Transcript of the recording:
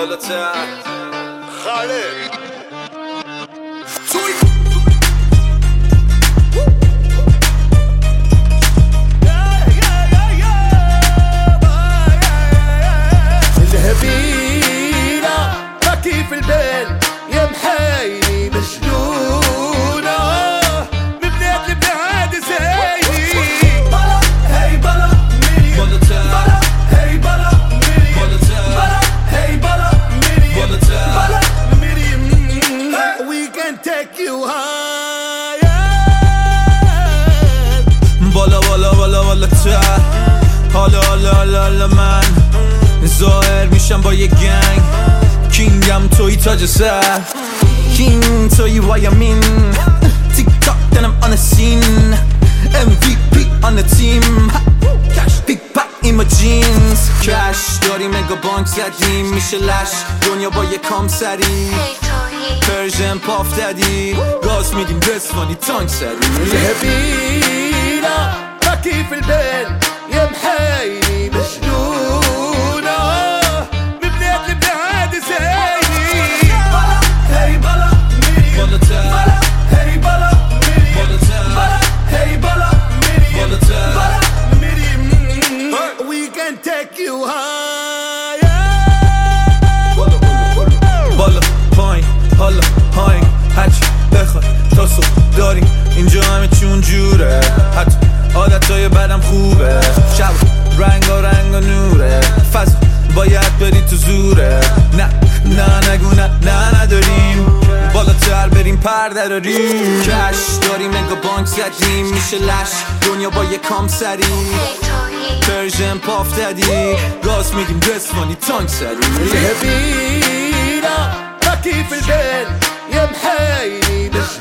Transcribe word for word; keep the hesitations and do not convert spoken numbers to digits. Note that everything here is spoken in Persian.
بالاتر خالد الهبيلة بكي في البال يا محايلي مجنونة من بلاد لبلاد زايدي بلا هي بلا ميري بلا هي بلا ميري بلا هي بلا ميري بلا ميري we can take you higher بالا بالا بالا بالا تر حالا حالا حالا حالا من ظاهر میشم با یه گنگ کینگم توی تاج سر کینگ توی وایمین تیک تاک دنم آن سین ام وی پی آن تیم کش پیک پک این ما جینز کش داریم اگه بانک زدیم میشه لش دنیا با یه کام سری پرژن پاف دادی گاز میدیم رسوانی تانک سری الهبيلة بكي في البال يا محايلي مجنونة من بلاد لبلاد زايدي بلا هي بلا ميري بلا هي بلا ميري بلا هي بلا ميري بلا ميري we can take you higher بالا پایین حالا هاینگ هرچی بخوای تا صبح داریم اینجا همه چون جوره حتی عادتهای بدم خوبه شب رنگا رنگا نوره فضا باید بری تو زوره نه نه نگو نه نه نداریم بالاتر بریم پر دراریم کش داریم نگا بانک زدیم میشه لش دنیا با یه کام سری پرژن پاف دادی گاز میدیم رسوانی تانک سری الهبيلة بكي في البال يا محايلي